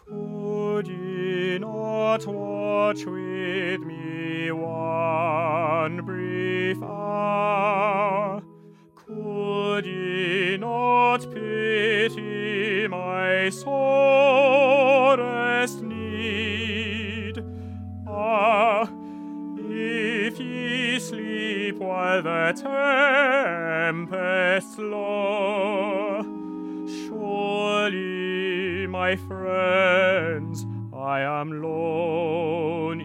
Could ye not watch with me one brief hour? Could ye not pity my sorest need? Ah, if ye sleep while the tempests low, surely, my friends, I am lone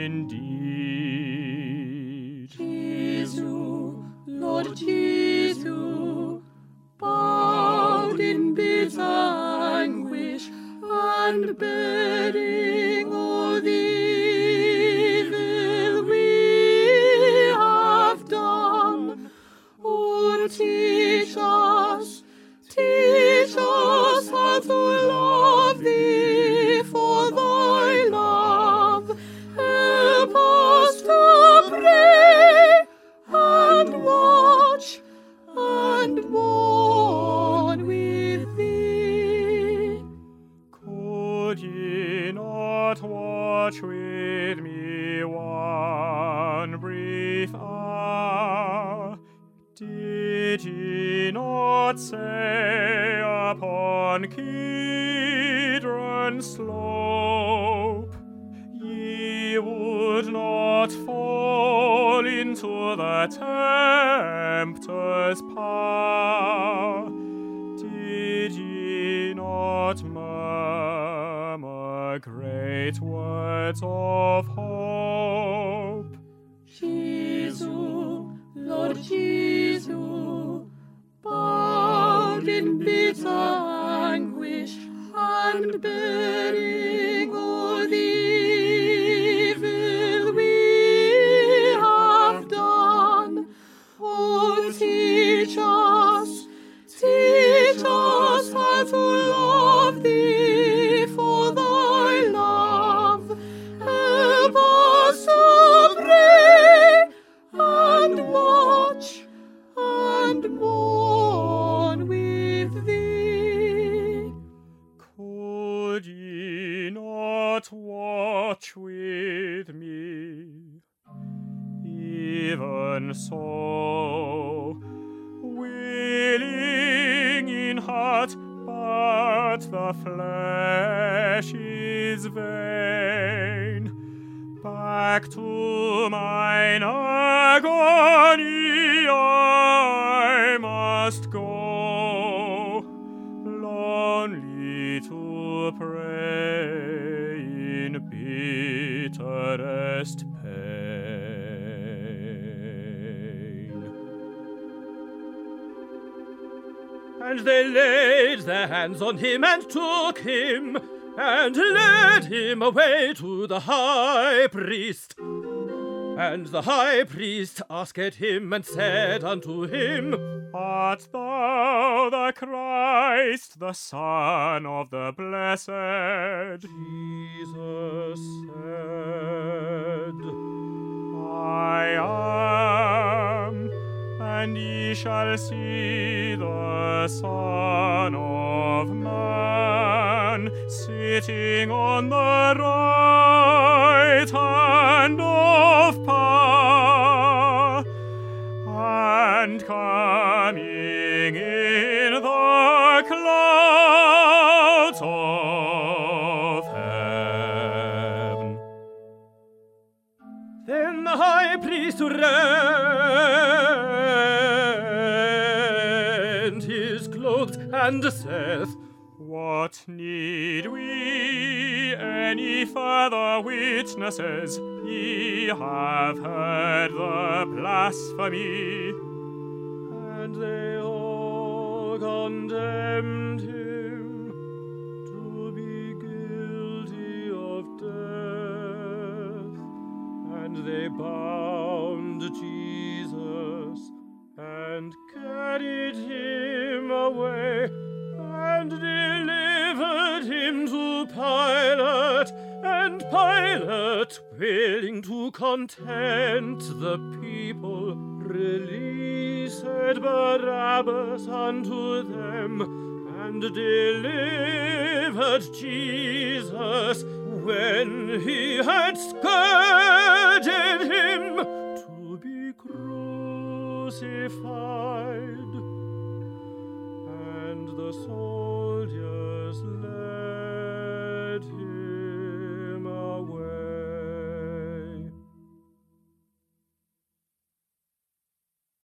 indeed. Jesu, Lord Jesu, bowed in bitter anguish and bearing all the evil we have done. Oh, teach us how to love thee for thy love. Help us to pray and watch and mourn with thee. Could ye not watch with me one brief hour? Did ye not say upon Kidron slope ye would not fall into the tempter's power? Did ye not murmur great words of hope? Jesu, Lord Jesu, bowed in bitter anguish and bearing all the evil we have done. Oh, teach us how to love thee for thy love. Help us to pray and watch and mourn with thee. Could ye not watch with me? Even so, willing in heart, but the flesh is vain. Back to mine agony I must go, lonely to pray in bitterest pain. And they laid their hands on him and took him, and led him away to the high priest. And the high priest asked him and said unto him, Art thou the Christ, the Son of the Blessed? Jesus said, I am, and ye shall see the Son of Man sitting on the right hand of power, and coming in the clouds of heaven. Then the high priest rent his clothes and saith, What need we any further witnesses? Ye have heard the blasphemy. And they all condemned him to be guilty of death. And they bound Jesus and carried him away and delivered him to Pilate. And Pilate, willing to content the people, released Barabbas unto them, and delivered Jesus when he had scourged him to be crucified. And the soldiers led